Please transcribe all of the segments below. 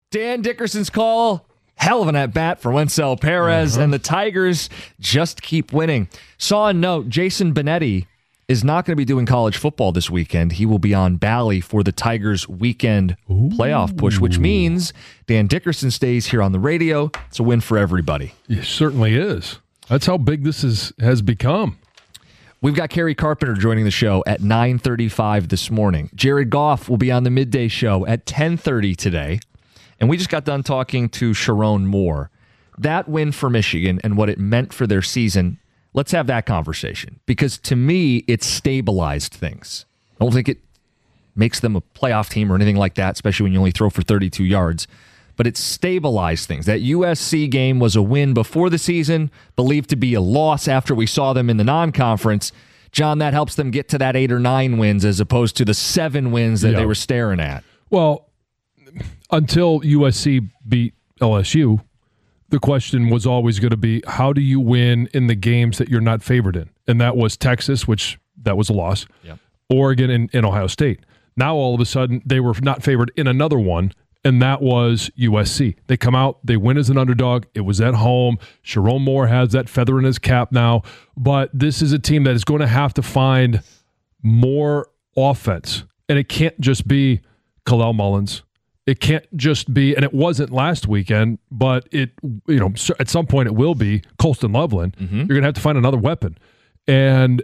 Dan Dickerson's call. Hell of an at-bat for Wencel Perez, and the Tigers just keep winning. Saw a note, Jason Benetti is not going to be doing college football this weekend. He will be on Bally for the Tigers' weekend playoff push, which means Dan Dickerson stays here on the radio. It's a win for everybody. It certainly is. That's how big this has become. We've got Kerry Carpenter joining the show at 9:35 this morning. Jared Goff will be on the midday show at 10:30 today. And we just got done talking to Sharon Moore. That win for Michigan and what it meant for their season, let's have that conversation. Because to me, it stabilized things. I don't think it makes them a playoff team or anything like that, especially when you only throw for 32 yards. But it stabilized things. That USC game was a win before the season, believed to be a loss after we saw them in the non-conference. John, that helps them get to that 8 or 9 wins as opposed to the 7 wins that they were staring at. Well, until USC beat LSU, the question was always going to be, how do you win in the games that you're not favored in? And that was Texas, which that was a loss, Oregon, and Ohio State. Now, all of a sudden, they were not favored in another one, and that was USC. They come out, they win as an underdog. It was at home. Sharon Moore has that feather in his cap now. But this is a team that is going to have to find more offense. And it can't just be Kalel Mullins. It can't just be, and it wasn't last weekend, but it, at some point it will be Colston Loveland. You're going to have to find another weapon. And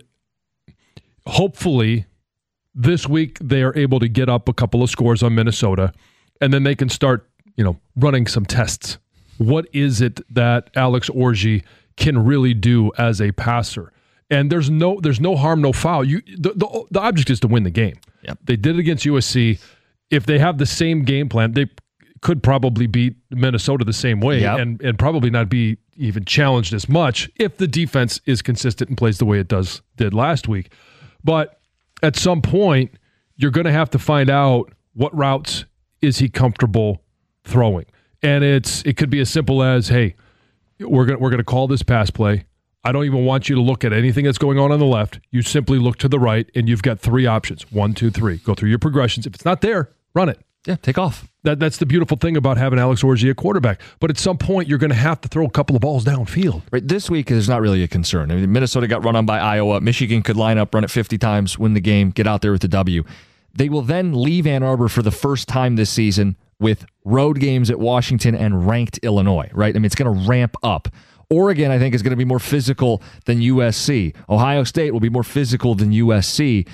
hopefully this week they are able to get up a couple of scores on Minnesota, and then they can start, running some tests. What is it that Alex Orji can really do as a passer? And there's no harm, no foul. The object is to win the game. Yep. They did it against USC. If they have the same game plan, they could probably beat Minnesota the same way and probably not be even challenged as much if the defense is consistent and plays the way it did last week. But at some point, you're going to have to find out what routes is he comfortable throwing. And it could be as simple as, hey, we're going to call this pass play. I don't even want you to look at anything that's going on the left. You simply look to the right, and you've got 3 options. 1, 2, 3. Go through your progressions. If it's not there, run it. Yeah, take off. That's the beautiful thing about having Alex Orji at quarterback. But at some point, you're going to have to throw a couple of balls downfield. Right. This week is not really a concern. I mean, Minnesota got run on by Iowa. Michigan could line up, run it 50 times, win the game, get out there with the W. They will then leave Ann Arbor for the first time this season with road games at Washington and ranked Illinois, right? I mean, it's going to ramp up. Oregon, I think, is going to be more physical than USC. Ohio State will be more physical than USC.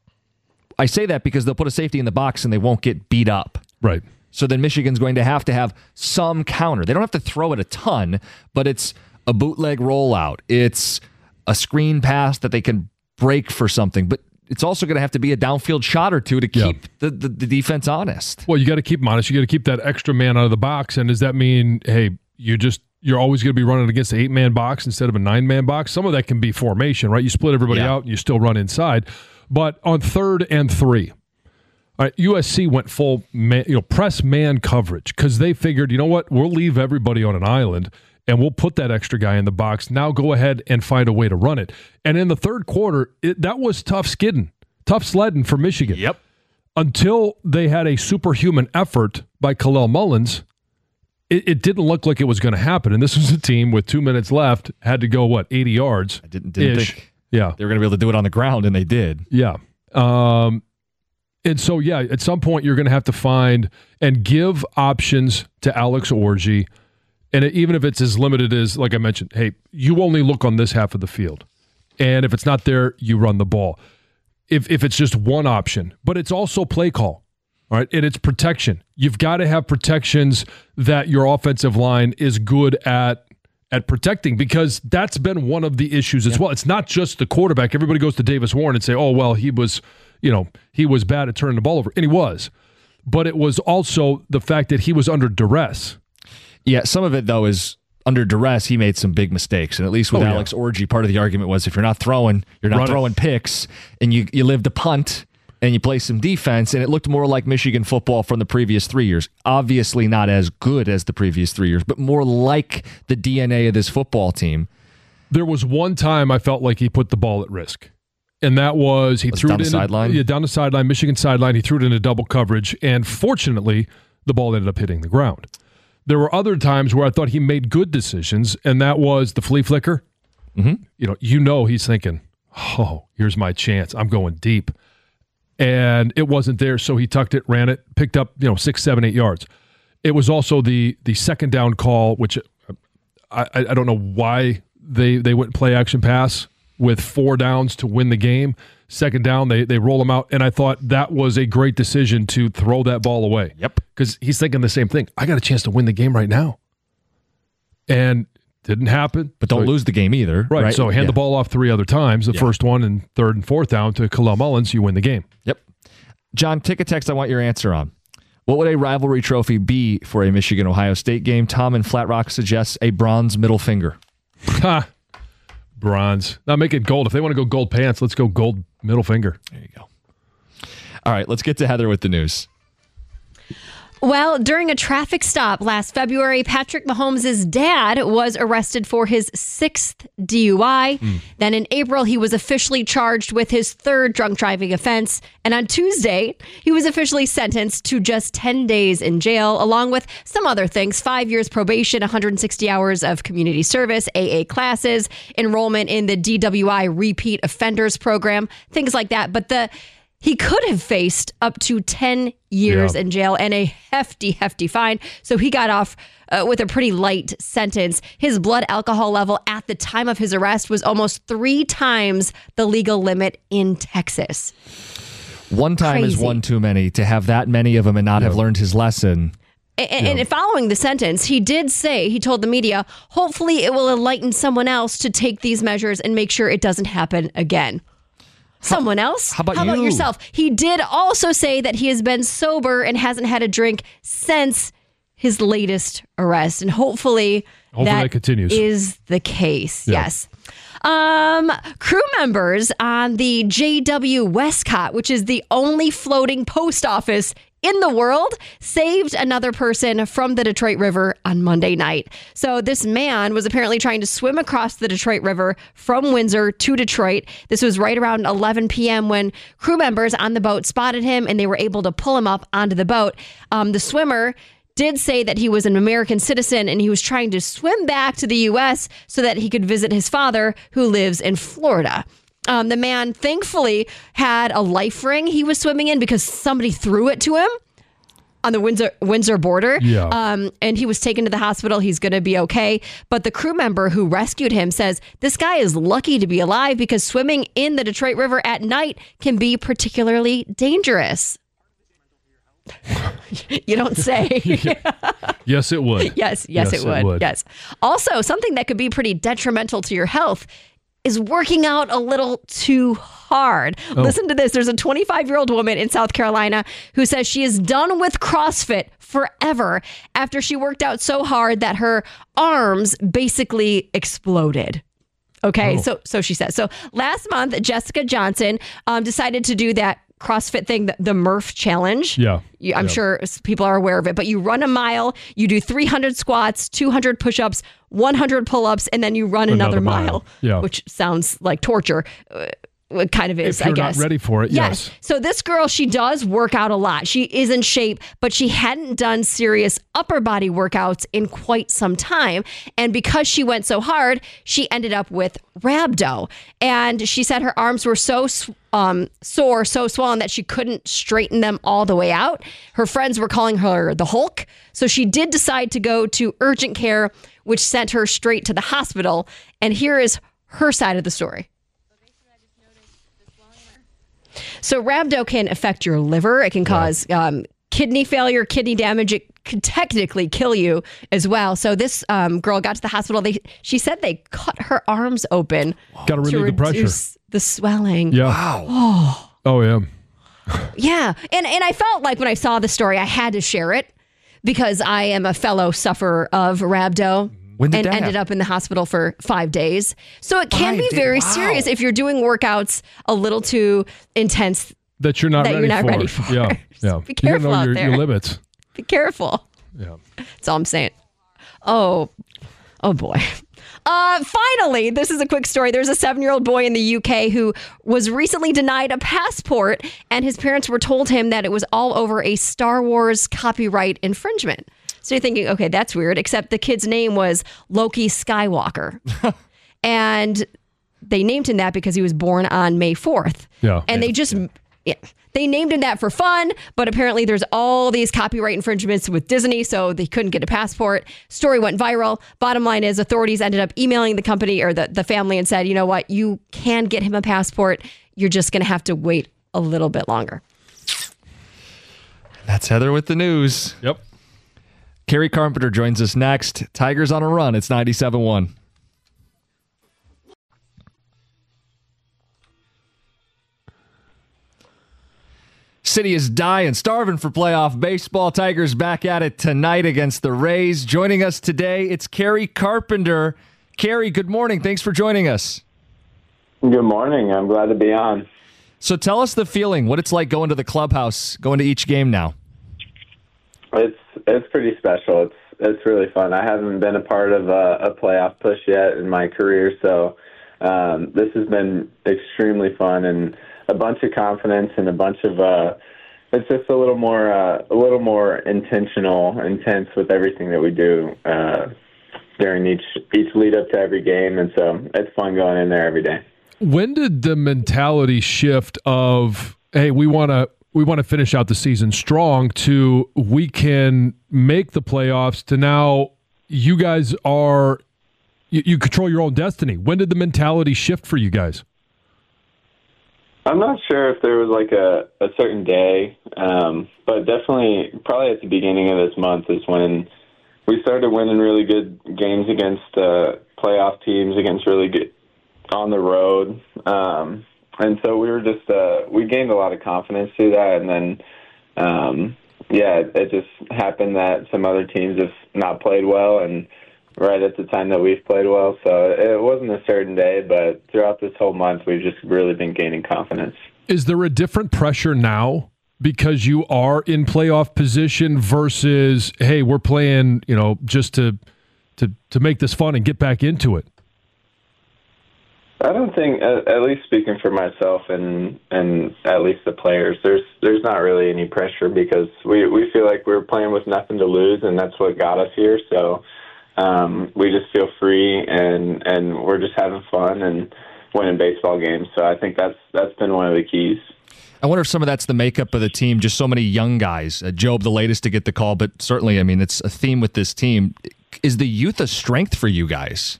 I say that because they'll put a safety in the box and they won't get beat up. Right. So then Michigan's going to have some counter. They don't have to throw it a ton, but it's a bootleg rollout. It's a screen pass that they can break for something. But it's also going to have to be a downfield shot or two to keep the defense honest. Well, you got to keep them honest. You got to keep that extra man out of the box. And does that mean, hey, you're always going to be running against an 8-man box instead of a 9-man box? Some of that can be formation, right? You split everybody out and you still run inside. But on 3rd and 3, all right, USC went full press man coverage because they figured, you know what, we'll leave everybody on an island and we'll put that extra guy in the box. Now go ahead and find a way to run it. And in the third quarter, that was tough sledding for Michigan. Yep. Until they had a superhuman effort by Kalel Mullins, it didn't look like it was going to happen. And this was a team with 2 minutes left, had to go, 80 yards? I didn't think they were going to be able to do it on the ground, and they did. Yeah. And so, at some point you're going to have to find and give options to Alex Orji. And even if it's as limited as, like I mentioned, hey, you only look on this half of the field. And if it's not there, you run the ball. If it's just one option. But it's also play call. All right, and it's protection. You've got to have protections that your offensive line is good at protecting, because that's been one of the issues as well. It's not just the quarterback. Everybody goes to Davis Warren and say, oh, well, he was bad at turning the ball over. And he was. But it was also the fact that he was under duress. Yeah, some of it, though, is under duress, he made some big mistakes. And at least with Alex Orji, part of the argument was if you're not throwing picks, and you live to punt, and you play some defense, and it looked more like Michigan football from the previous 3 years. Obviously not as good as the previous 3 years, but more like the DNA of this football team. There was one time I felt like he put the ball at risk, and that was he threw down it the sideline. Down the sideline, Michigan sideline. He threw it into double coverage, and fortunately, the ball ended up hitting the ground. There were other times where I thought he made good decisions, and that was the flea flicker. Mm-hmm. He's thinking, oh, here's my chance. I'm going deep. And it wasn't there, so he tucked it, ran it, picked up 6, 7, 8 yards. It was also the second down call, which I don't know why they went play action pass with 4 downs to win the game. Second down, they roll him out, and I thought that was a great decision to throw that ball away. Yep. Because he's thinking the same thing. I got a chance to win the game right now. And didn't happen. But don't lose the game either. Right. So hand the ball off 3 other times. The first one and third and fourth down to Khalil Mullins. You win the game. Yep. John, take a text I want your answer on. What would a rivalry trophy be for a Michigan-Ohio State game? Tom in Flat Rock suggests a bronze middle finger. Ha! Bronze. Now make it gold. If they want to go gold pants, let's go gold middle finger. There you go. All right, let's get to Heather with the news. Well, during a traffic stop last February, Patrick Mahomes' dad was arrested for his 6th DUI. Then in April, he was officially charged with his 3rd drunk driving offense. And on Tuesday, he was officially sentenced to just 10 days in jail, along with some other things: 5 years probation, 160 hours of community service, AA classes, enrollment in the DWI repeat offenders program, things like that. But he could have faced up to 10 years in jail and a hefty fine. So he got off with a pretty light sentence. His blood alcohol level at the time of his arrest was almost 3 times the legal limit in Texas. One time is one too many. To have that many of them and not have learned his lesson. And following the sentence, he told the media, hopefully it will enlighten someone else to take these measures and make sure it doesn't happen again. Someone else? How about yourself? He did also say that he has been sober and hasn't had a drink since his latest arrest. And hopefully that continues. Is the case. Yeah. Yes. Crew members on the JW Westcott, which is the only floating post office in the world, saved another person from the Detroit River on Monday night. So this man was apparently trying to swim across the Detroit River from Windsor to Detroit. This was right around 11 p.m. when crew members on the boat spotted him and they were able to pull him up onto the boat. The swimmer did say that he was an American citizen and he was trying to swim back to the U.S. so that he could visit his father, who lives in Florida. The man thankfully had a life ring he was swimming in because somebody threw it to him on the Windsor border. Yeah. And he was taken to the hospital. He's going to be okay. But the crew member who rescued him says this guy is lucky to be alive because swimming in the Detroit River at night can be particularly dangerous. You don't say. Yes, it would. Yes, it would. Yes. Also, something that could be pretty detrimental to your health is working out a little too hard. Oh. Listen to this. There's a 25-year-old woman in South Carolina who says she is done with CrossFit forever after she worked out so hard that her arms basically exploded. Okay, so she says. So last month, Jessica Johnson decided to do that CrossFit thing, the Murph Challenge. Yeah. I'm sure people are aware of it, but you run a mile, you do 300 squats, 200 push-ups, 100 pull-ups, and then you run another mile. Yeah. Which sounds like torture. It kind of is, if you're I guess. Not ready for it, yes. So this girl, she does work out a lot. She is in shape, but she hadn't done serious upper body workouts in quite some time. And because she went so hard, she ended up with rhabdo. And she said her arms were so sore, so swollen that she couldn't straighten them all the way out. Her friends were calling her the Hulk. So she did decide to go to urgent care, which sent her straight to the hospital. And here is her side of the story. So rhabdo can affect your liver. It can cause kidney failure, kidney damage. It could technically kill you as well. So this girl got to the hospital. She said they cut her arms open. Got to relieve the pressure. The swelling. Yeah. Wow. Oh yeah. Yeah. And I felt like when I saw the story, I had to share it because I am a fellow sufferer of rhabdo. When did and that ended up in the hospital for 5 days. So it can be very serious if you're doing workauts a little too intense that you're not ready for. Yeah. Yeah. Be careful you gotta know out there. Your limits. Be careful. Yeah. That's all I'm saying. Oh boy. Finally, this is a quick story. There's a 7-year-old boy in the UK who was recently denied a passport, and his parents were told him that it was all over a Star Wars copyright infringement. So you're thinking, okay, that's weird, except the kid's name was Loki Skywalker. And they named him that because he was born on May 4th. Yeah. And they named him that for fun, but apparently there's all these copyright infringements with Disney, so they couldn't get a passport. Story went viral. Bottom line is authorities ended up emailing the company or the family and said, you know what, you can get him a passport. You're just going to have to wait a little bit longer. That's Heather with the news. Yep. Carrie Carpenter joins us next. Tigers on a run. It's 97-1. City is dying, starving for playoff baseball. Tigers back at it tonight against the Rays. Joining us today, it's Carrie Carpenter. Carrie, good morning. Thanks for joining us. Good morning. I'm glad to be on. So tell us the feeling, what it's like going to the clubhouse, going to each game now. It's pretty special. It's really fun. I haven't been a part of a playoff push yet in my career, so this has been extremely fun and a bunch of confidence and a bunch of it's just a little more intense with everything that we do during each lead up to every game, and so it's fun going in there every day. When did the mentality shift of, hey, we want to finish out the season strong, to we can make the playoffs, to now you guys are you control your own destiny? When did the mentality shift for you guys? I'm not sure if there was like a certain day, but definitely probably at the beginning of this month is when we started winning really good games against playoff teams, against really good on the road. And so we were just, we gained a lot of confidence through that. And then, it just happened that some other teams have not played well, and right at the time that we've played well. So it wasn't a certain day, but throughout this whole month, we've just really been gaining confidence. Is there a different pressure now because you are in playoff position versus, hey, we're playing, just to make this fun and get back into it? I don't think, at least speaking for myself and at least the players, there's not really any pressure because we feel like we're playing with nothing to lose, and that's what got us here. So we just feel free, and we're just having fun and winning baseball games. So I think that's been one of the keys. I wonder if some of that's the makeup of the team, just so many young guys. Job, the latest to get the call, but certainly, it's a theme with this team. Is the youth a strength for you guys?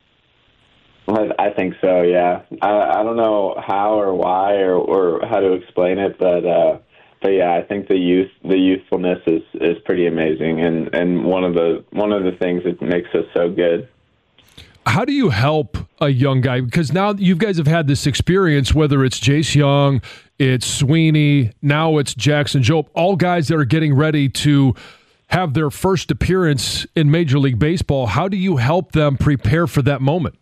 I think so, yeah. I don't know how or why or how to explain it, but yeah, I think the youthfulness is pretty amazing, and one of the things that makes us so good. How do you help a young guy? Because now you guys have had this experience, whether it's Jace Young, it's Sweeney, now it's Jackson Jobe, all guys that are getting ready to have their first appearance in Major League Baseball. How do you help them prepare for that moment?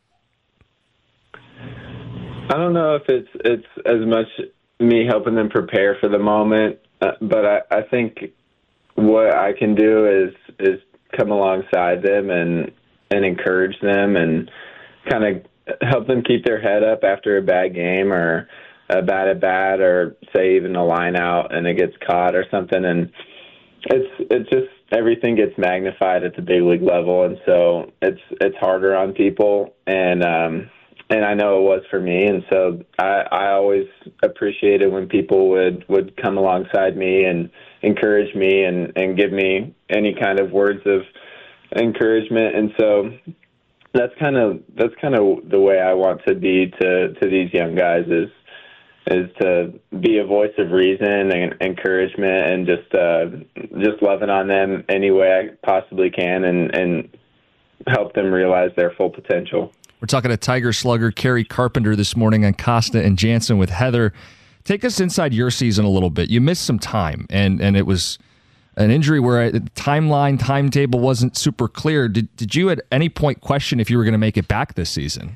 I don't know if it's as much me helping them prepare for the moment, but I think what I can do is come alongside them and encourage them and kind of help them keep their head up after a bad game or a bad at bat, or say even a line out and it gets caught or something. And it's just everything gets magnified at the big league level, and so it's harder on people, and I know it was for me, and so I always appreciated when people would come alongside me and encourage me and give me any kind of words of encouragement. And so that's kind of the way I want to be to these young guys is to be a voice of reason and encouragement, and just loving on them any way I possibly can and help them realize their full potential. We're talking to Tiger slugger Carrie Carpenter this morning on Costa and Jansen with Heather. Take us inside your season a little bit. You missed some time, and it was an injury where the timetable wasn't super clear. Did you at any point question if you were going to make it back this season?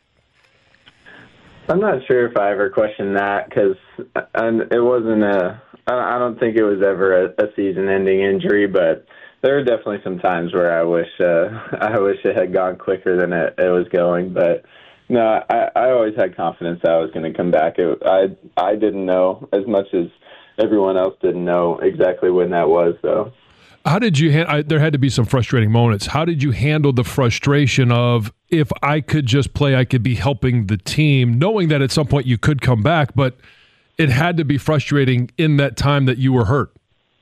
I'm not sure if I ever questioned that, because it wasn't I don't think it was ever a season-ending injury, but there are definitely some times where I wish it had gone quicker than it was going, but no, I always had confidence that I was going to come back. I didn't know as much as everyone else didn't know exactly when that was, though. How did you there had to be some frustrating moments. How did you handle the frustration of, if I could just play, I could be helping the team, knowing that at some point you could come back, but it had to be frustrating in that time that you were hurt?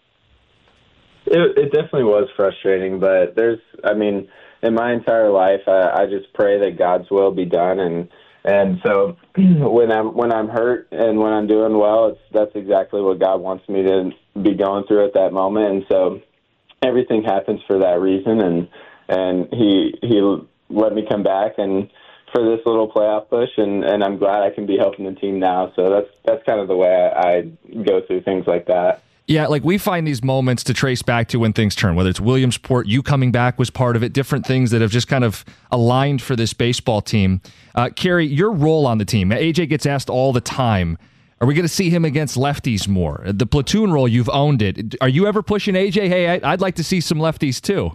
It definitely was frustrating, but in my entire life, I just pray that God's will be done, and so when I'm hurt and when I'm doing well, that's exactly what God wants me to be going through at that moment, and so everything happens for that reason, and He let me come back and for this little playoff push, and I'm glad I can be helping the team now. So that's kind of the way I go through things like that. Yeah, like we find these moments to trace back to when things turn, whether it's Williamsport, you coming back was part of it, different things that have just kind of aligned for this baseball team. Carey, your role on the team, AJ gets asked all the time, are we going to see him against lefties more? The platoon role, you've owned it. Are you ever pushing AJ, hey, I'd like to see some lefties too?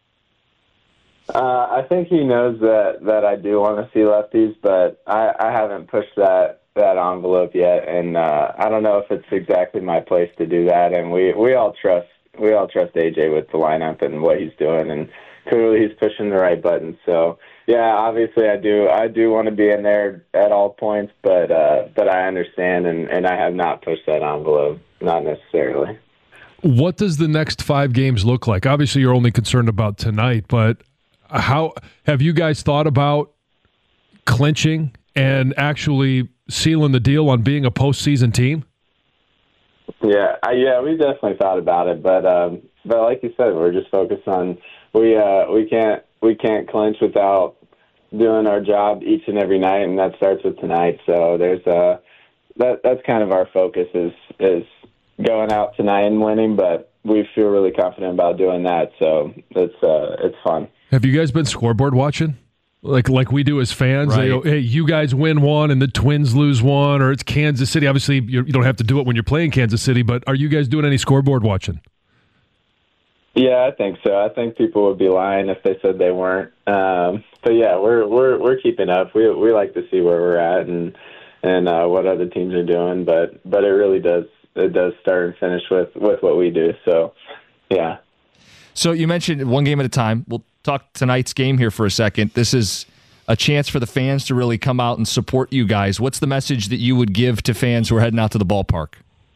I think he knows that I do want to see lefties, but I haven't pushed that envelope yet, and I don't know if it's exactly my place to do that. And we all trust AJ with the lineup and what he's doing, and clearly he's pushing the right buttons. So yeah, obviously I do want to be in there at all points, but I understand, and I have not pushed that envelope, not necessarily. What does the next 5 games look like? Obviously, you're only concerned about tonight, but how have you guys thought about clinching and actually sealing the deal on being a postseason team? Yeah, we definitely thought about it, but like you said, we're just focused on we can't clinch without doing our job each and every night, and that starts with tonight. So there's that's kind of our focus is going out tonight and winning, but we feel really confident about doing that. So it's fun. Have you guys been scoreboard watching? Like we do as fans, right. They go, hey, you guys win one and the Twins lose one, or it's Kansas City. Obviously, you don't have to do it when you're playing Kansas City, but are you guys doing any scoreboard watching? Yeah, I think so. I think people would be lying if they said they weren't. But yeah, we're keeping up. We like to see where we're at and what other teams are doing, but it really does start and finish with what we do. So yeah. So you mentioned one game at a time. We'll talk tonight's game here for a second. This is a chance for the fans to really come out and support you guys. What's the message that you would give to fans who are heading out to the ballpark?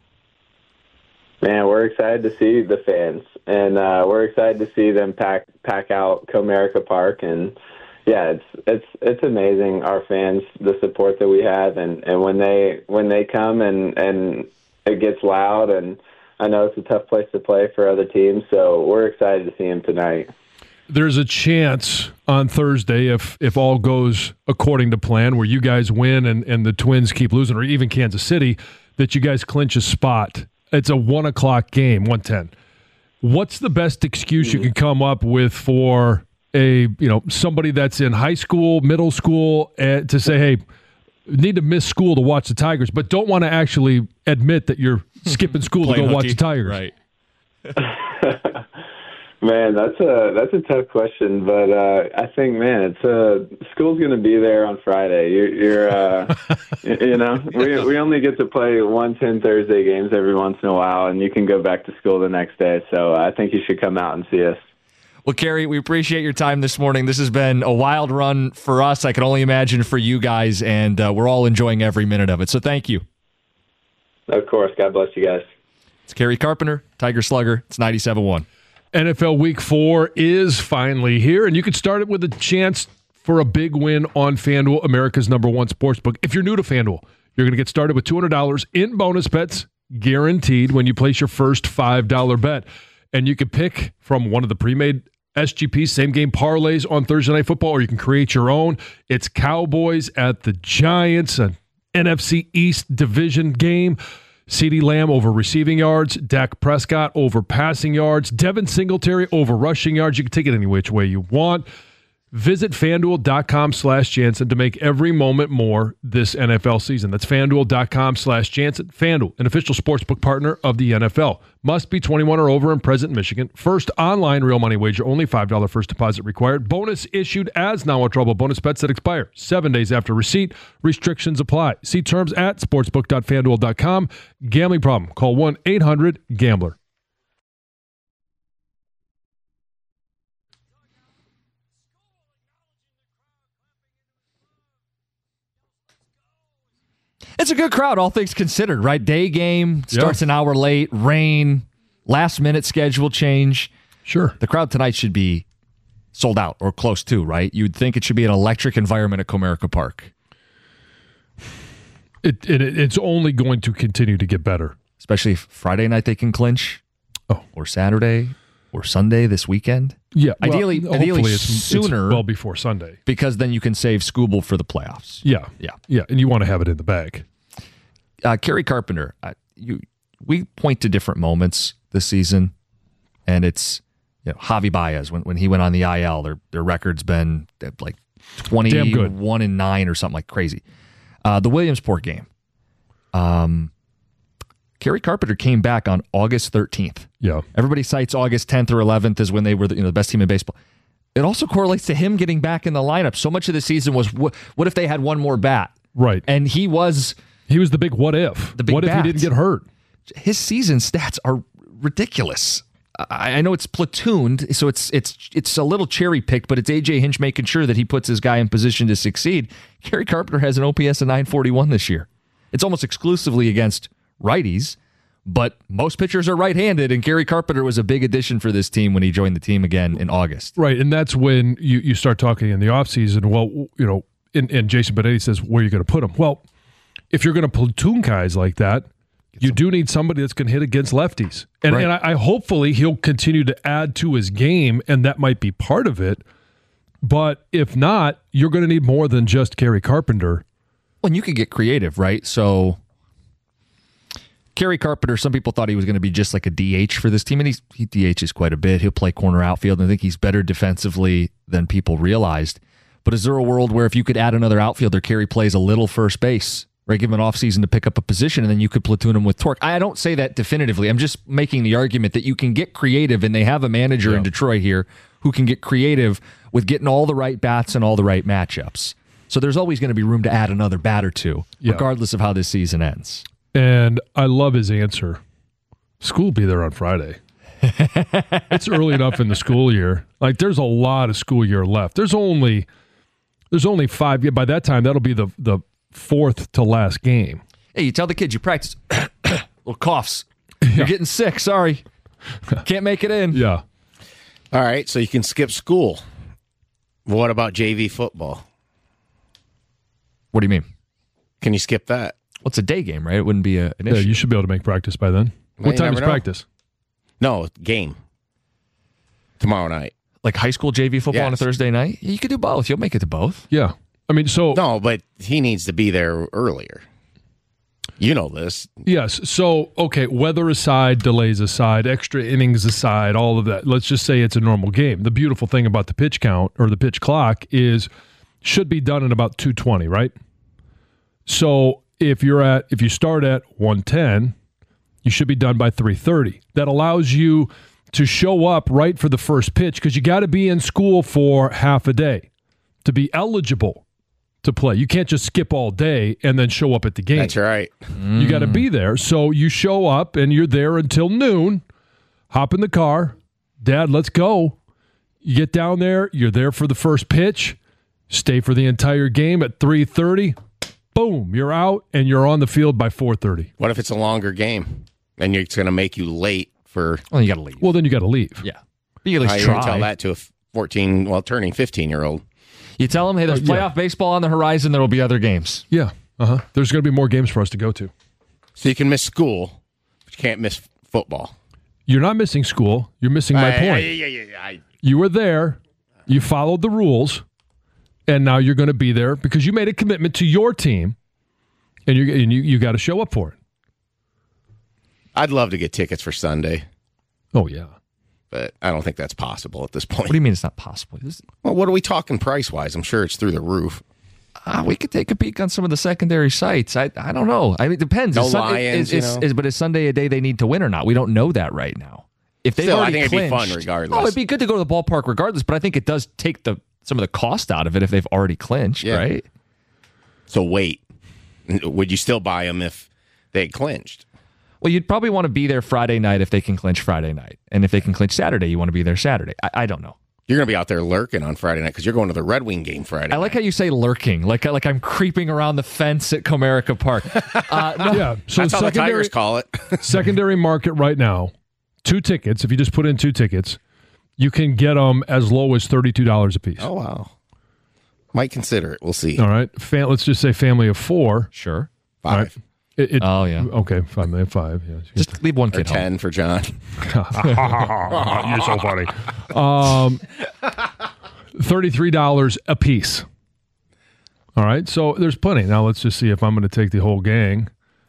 Man, we're excited to see the fans, and we're excited to see them pack out Comerica Park. And yeah, it's amazing, our fans, the support that we have, and when they come and it gets loud, and I know it's a tough place to play for other teams, so we're excited to see them tonight. There's a chance on Thursday, if all goes according to plan, where you guys win and the Twins keep losing, or even Kansas City, that you guys clinch a spot. It's a 1 o'clock game, 1:10. What's the best excuse you can come up with for somebody that's in high school, middle school, to say, hey, need to miss school to watch the Tigers, but don't want to actually admit that you're skipping school to go watch the Tigers? Right. Man, that's a tough question, but I think, man, school's going to be there on Friday. You're we only get to play 1-10 Thursday games every once in a while, and you can go back to school the next day. So I think you should come out and see us. Well, Carey, we appreciate your time this morning. This has been a wild run for us. I can only imagine for you guys, and we're all enjoying every minute of it. So thank you. Of course. God bless you guys. It's Carey Carpenter, Tiger Slugger. It's 97.1. NFL Week 4 is finally here, and you can start it with a chance for a big win on FanDuel, America's #1 sportsbook. If you're new to FanDuel, you're going to get started with $200 in bonus bets, guaranteed, when you place your first $5 bet. And you can pick from one of the pre-made SGP same-game parlays on Thursday Night Football, or you can create your own. It's Cowboys at the Giants, an NFC East division game. CeeDee Lamb over receiving yards, Dak Prescott over passing yards, Devin Singletary over rushing yards. You can take it any which way you want. Visit FanDuel.com/Jansen to make every moment more this NFL season. That's FanDuel.com/Jansen. FanDuel, an official sportsbook partner of the NFL. Must be 21 or over and present in Michigan. First online real money wager, only $5 first deposit required. Bonus issued as now a trouble. Bonus bets that expire 7 days after receipt. Restrictions apply. See terms at sportsbook.fanduel.com. Gambling problem? Call 1-800-GAMBLER. It's a good crowd, all things considered, right? Day game, starts an hour late, rain, last-minute schedule change. Sure. The crowd tonight should be sold out or close to, right? You'd think it should be an electric environment at Comerica Park. It's only going to continue to get better. Especially if Friday night they can clinch, or Saturday, or Sunday this weekend. Yeah. Ideally it's sooner. Well before Sunday. Because then you can save Scooble for the playoffs. Yeah. And you want to have it in the bag. Kerry Carpenter, we point to different moments this season, and it's Javi Baez when he went on the IL. Their record's been like 21-9 or something like crazy. The Williamsport game, Kerry Carpenter came back on August 13th. Yeah, everybody cites August 10th or 11th as when they were the best team in baseball. It also correlates to him getting back in the lineup. So much of the season was what if they had one more bat, right? And he was the big what if. What if he didn't get hurt? His season stats are ridiculous. I know it's platooned, so it's a little cherry picked, but it's AJ Hinch making sure that he puts his guy in position to succeed. Kerry Carpenter has an OPS of 941 this year. It's almost exclusively against righties, but most pitchers are right-handed, and Kerry Carpenter was a big addition for this team when he joined the team again in August. Right, and that's when you start talking in the offseason, and Jason Benetti says, where are you going to put him? Well, if you're going to platoon guys like that, you do need somebody that's going to hit against lefties. And, right. and I hopefully he'll continue to add to his game, and that might be part of it. But if not, you're going to need more than just Kerry Carpenter. Well, and you could get creative, right? So Kerry Carpenter, some people thought he was going to be just like a DH for this team, and he DHs quite a bit. He'll play corner outfield, and I think he's better defensively than people realized. But is there a world where if you could add another outfielder, Kerry plays a little first base, right? Give him an offseason to pick up a position, and then you could platoon him with Torque. I don't say that definitively. I'm just making the argument that you can get creative, and they have a manager in Detroit here who can get creative with getting all the right bats and all the right matchups. So there's always going to be room to add another bat or two, regardless of how this season ends. And I love his answer. School will be there on Friday. It's early enough in the school year. Like, there's a lot of school year left. There's only 5. Yeah, by that time, that'll be the fourth to last game. Hey, you tell the kids you practice. Little coughs. You're getting sick. Sorry. Can't make it in. Yeah. All right, so you can skip school. What about JV football? What do you mean? Can you skip that? Well, it's a day game, right? It wouldn't be an issue. Yeah, you should be able to make practice by then. What time is practice? No, game. Tomorrow night. Like high school JV football on a Thursday night? You could do both. You'll make it to both. Yeah. I mean, so... No, but he needs to be there earlier. You know this. Yes. So, okay, weather aside, delays aside, extra innings aside, all of that. Let's just say it's a normal game. The beautiful thing about the pitch count or the pitch clock is should be done in about 2:20, right? So if you start at 1:10, you should be done by 3:30. That allows you to show up right for the first pitch because you got to be in school for half a day to be eligible to play. You can't just skip all day and then show up at the game. That's right. You got to be there. So you show up and you're there until noon. Hop in the car. Dad, let's go. You get down there. You're there for the first pitch. Stay for the entire game at 3:30. Boom, you're out and you're on the field by 4:30. What if it's a longer game and it's going to make you late for... Well, you got to leave. Well, then you got to leave. Yeah. But you at least try. Tell that to a turning 15-year-old. You tell them, hey, there's playoff baseball on the horizon. There will be other games. Yeah. There's going to be more games for us to go to. So you can miss school, but you can't miss football. You're not missing school. You're missing my point. You were there. You followed the rules. And now you're going to be there because you made a commitment to your team. And you got to show up for it. I'd love to get tickets for Sunday. Oh, yeah. but I don't think that's possible at this point. What do you mean it's not possible? Well, what are we talking price-wise? I'm sure it's through the roof. We could take a peek on some of the secondary sites. I don't know. I mean, it depends. No Lions, but is Sunday a day they need to win or not? We don't know that right now. If they've Still, already I think clinched, it'd be fun regardless. Oh, it'd be good to go to the ballpark regardless, but I think it does take some of the cost out of it if they've already clinched, right? So wait. Would you still buy them if they clinched? Well, you'd probably want to be there Friday night if they can clinch Friday night. And if they can clinch Saturday, you want to be there Saturday. I don't know. You're going to be out there lurking on Friday night because you're going to the Red Wing game Friday night. I like how you say lurking, like I'm creeping around the fence at Comerica Park. No. Yeah, so That's how the Tigers call it. Secondary market right now, 2 tickets, if you just put in 2 tickets, you can get them as low as $32 a piece. Oh, wow. Might consider it. We'll see. All right. Let's just say family of 4. Sure. 5. All right. Oh, yeah. Okay, 5. Yeah. Just leave one Or kid 10 home. for John. You're so funny. $33 a piece. All right, so there's plenty. Now let's just see if I'm going to take the whole gang.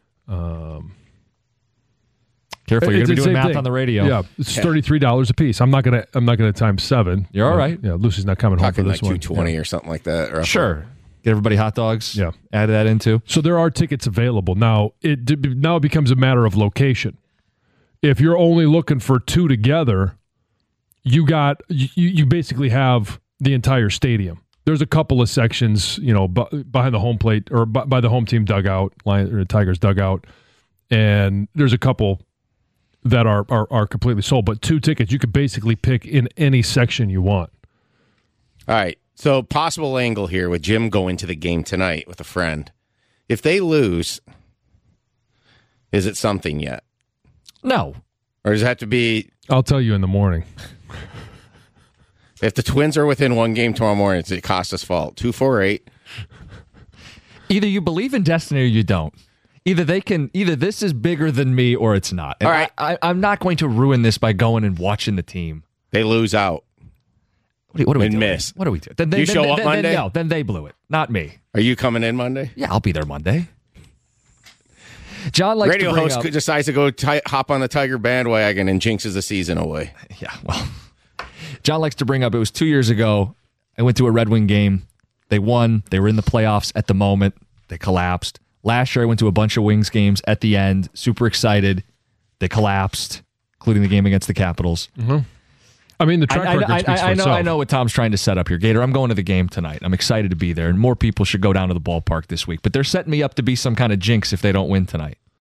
Careful, you're going It's to be the doing same math thing. on the radio. Yeah, it's $33 a piece. I'm not gonna times 7. You're all right. Yeah, Lucy's not coming home for Talking this like one. 220 or something like that. roughly. Sure. Get everybody hot dogs. Yeah. Add that into. So there are tickets available now. It becomes a matter of location. If you're only looking for 2 together, you basically have the entire stadium. There's a couple of sections, behind the home plate or by the home team dugout, Tigers dugout, and there's a couple that are completely sold. But 2 tickets, you could basically pick in any section you want. All right. So possible angle here with Jim going to the game tonight with a friend. If they lose, is it something yet? No. Or does it have to be, I'll tell you in the morning. if the Twins are within 1 game tomorrow morning, it's a Costas fault. 248. Either you believe in destiny or you don't. Either this is bigger than me or it's not. And all right. I'm not going to ruin this by going and watching the team. They lose out. What do we And do? miss. What do we do? Then You show up Monday? Then they blew it. Not me. Are you coming in Monday? Yeah, I'll be there Monday. John likes Radio to bring host up, decides to go hop on the Tiger bandwagon and jinxes the season away. Yeah, well, John likes to bring up, it was 2 years ago. I went to a Red Wing game. They won. They were in the playoffs at the moment. They collapsed. Last year, I went to a bunch of Wings games at the end. Super excited. They collapsed, including the game against the Capitals. Mm-hmm. I mean, the track record speaks for itself. I know what Tom's trying to set up here. Gator, I'm going to the game tonight. I'm excited to be there, and more people should go down to the ballpark this week. But they're setting me up to be some kind of jinx if they don't win tonight.